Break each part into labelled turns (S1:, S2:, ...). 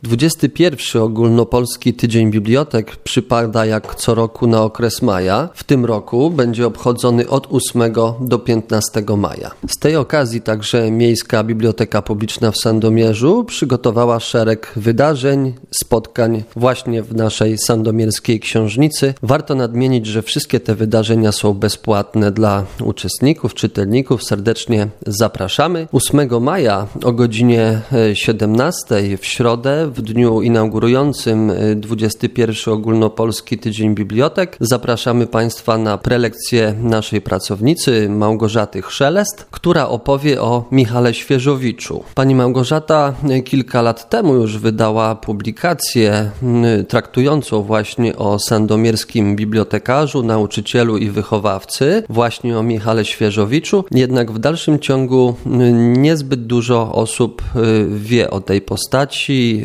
S1: 21. Ogólnopolski Tydzień Bibliotek przypada jak co roku na okres maja. W tym roku będzie obchodzony od 8 do 15 maja. Z tej okazji także Miejska Biblioteka Publiczna w Sandomierzu przygotowała szereg wydarzeń, spotkań właśnie w naszej sandomierskiej książnicy. Warto nadmienić, że wszystkie te wydarzenia są bezpłatne dla uczestników, czytelników. Serdecznie zapraszamy. 8 maja o godzinie 17 w środę, w dniu inaugurującym 21. Ogólnopolski Tydzień Bibliotek, zapraszamy Państwa na prelekcję naszej pracownicy Małgorzaty Chrzelest, która opowie o Michale Świeżowiczu. Pani Małgorzata kilka lat temu już wydała publikację traktującą właśnie o sandomierskim bibliotekarzu, nauczycielu i wychowawcy, właśnie o Michale Świeżowiczu. Jednak w dalszym ciągu niezbyt dużo osób wie o tej postaci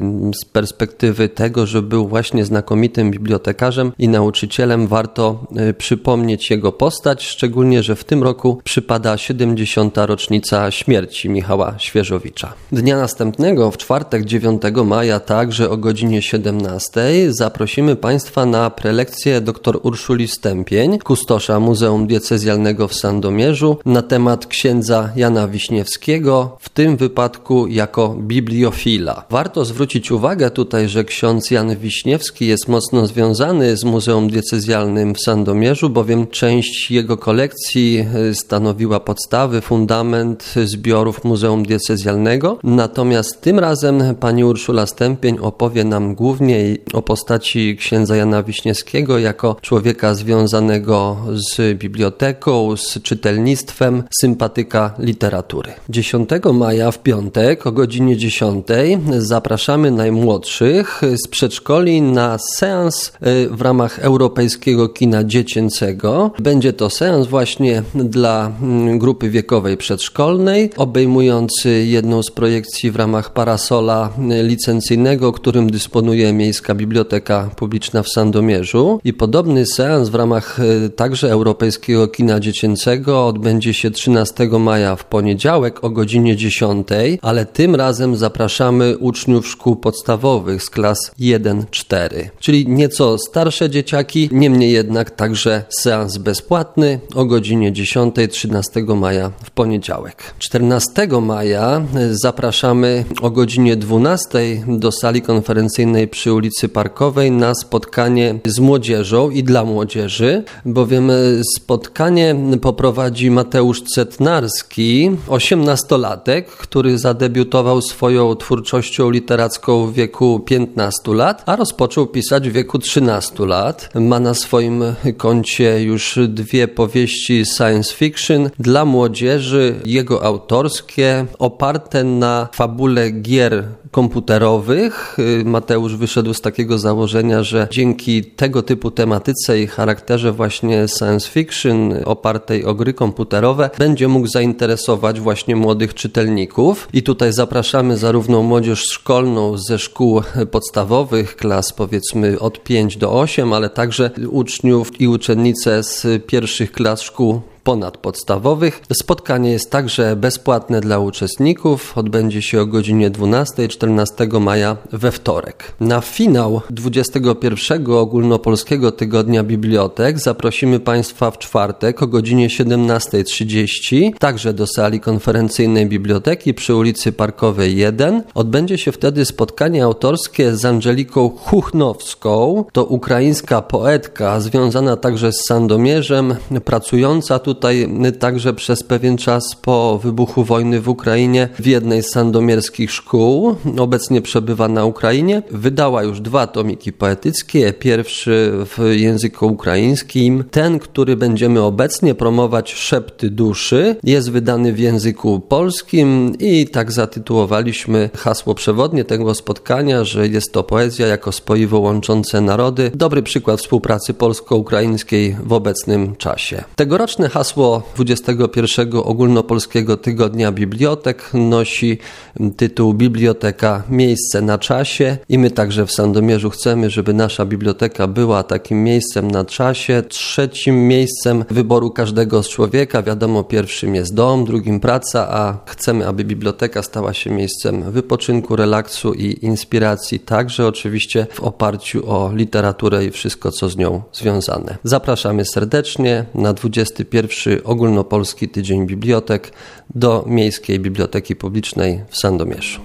S1: z perspektywy tego, że był właśnie znakomitym bibliotekarzem i nauczycielem. Warto przypomnieć jego postać, szczególnie, że w tym roku przypada 70. rocznica śmierci Michała Świeżowicza. Dnia następnego, w czwartek 9 maja, także o godzinie 17 zaprosimy Państwa na prelekcję dr Urszuli Stępień, kustosza Muzeum Diecezjalnego w Sandomierzu, na temat księdza Jana Wiśniewskiego, w tym wypadku jako bibliofila. Warto zwrócić uwagę tutaj, że ksiądz Jan Wiśniewski jest mocno związany z Muzeum Diecezjalnym w Sandomierzu, bowiem część jego kolekcji stanowiła podstawy, fundament zbiorów Muzeum Diecezjalnego. Natomiast tym razem pani Urszula Stępień opowie nam głównie o postaci księdza Jana Wiśniewskiego jako człowieka związanego z biblioteką, z czytelnictwem, sympatyka literatury. 10 maja w piątek o godzinie 10 zapraszamy najmłodszych z przedszkoli na seans w ramach Europejskiego Kina Dziecięcego. Będzie to seans właśnie dla grupy wiekowej przedszkolnej, obejmujący jedną z projekcji w ramach parasola licencyjnego, którym dysponuje Miejska Biblioteka Publiczna w Sandomierzu. I podobny seans w ramach także Europejskiego Kina Dziecięcego odbędzie się 13 maja w poniedziałek o godzinie 10, ale tym razem zapraszamy uczniów szkół podstawowych z klas 1-4, czyli nieco starsze dzieciaki, niemniej jednak także seans bezpłatny o godzinie 10, 13 maja w poniedziałek. 14 maja zapraszamy o godzinie 12 do sali konferencyjnej przy ulicy Parkowej na spotkanie z młodzieżą i dla młodzieży, bowiem spotkanie poprowadzi Mateusz Cetnarski, 18-latek, który zadebiutował swoją twórczością literacką w wieku 15 lat, a rozpoczął pisać w wieku 13 lat. Ma na swoim koncie już 2 powieści science fiction dla młodzieży, jego autorskie, oparte na fabule gier komputerowych. Mateusz wyszedł z takiego założenia, że dzięki tego typu tematyce i charakterze właśnie science fiction opartej o gry komputerowe będzie mógł zainteresować właśnie młodych czytelników. I tutaj zapraszamy zarówno młodzież szkolną ze szkół podstawowych, klas powiedzmy od 5 do 8, ale także uczniów i uczennice z pierwszych klas szkół ponadpodstawowych. Spotkanie jest także bezpłatne dla uczestników. Odbędzie się o godzinie 12, 14 maja we wtorek. Na finał 21. Ogólnopolskiego Tygodnia Bibliotek zaprosimy Państwa w czwartek o godzinie 17:30, także do sali konferencyjnej biblioteki przy ulicy Parkowej 1. Odbędzie się wtedy spotkanie autorskie z Angeliką Chuchnowską. To ukraińska poetka związana także z Sandomierzem, pracująca tutaj także przez pewien czas po wybuchu wojny w Ukrainie w jednej z sandomierskich szkół. Obecnie przebywa na Ukrainie. Wydała już 2 tomiki poetyckie. Pierwszy w języku ukraińskim. Ten, który będziemy obecnie promować, Szepty duszy, jest wydany w języku polskim i tak zatytułowaliśmy hasło przewodnie tego spotkania, że jest to poezja jako spoiwo łączące narody. Dobry przykład współpracy polsko-ukraińskiej w obecnym czasie. Tegoroczne hasło Hasło 21. Ogólnopolskiego Tygodnia Bibliotek nosi tytuł Biblioteka – miejsce na czasie i my także w Sandomierzu chcemy, żeby nasza biblioteka była takim miejscem na czasie, trzecim miejscem wyboru każdego z człowieka. Wiadomo, pierwszym jest dom, drugim praca, a chcemy, aby biblioteka stała się miejscem wypoczynku, relaksu i inspiracji, także oczywiście w oparciu o literaturę i wszystko, co z nią związane. Zapraszamy serdecznie na 21. Ogólnopolski Tydzień Bibliotek do Miejskiej Biblioteki Publicznej w Sandomierzu.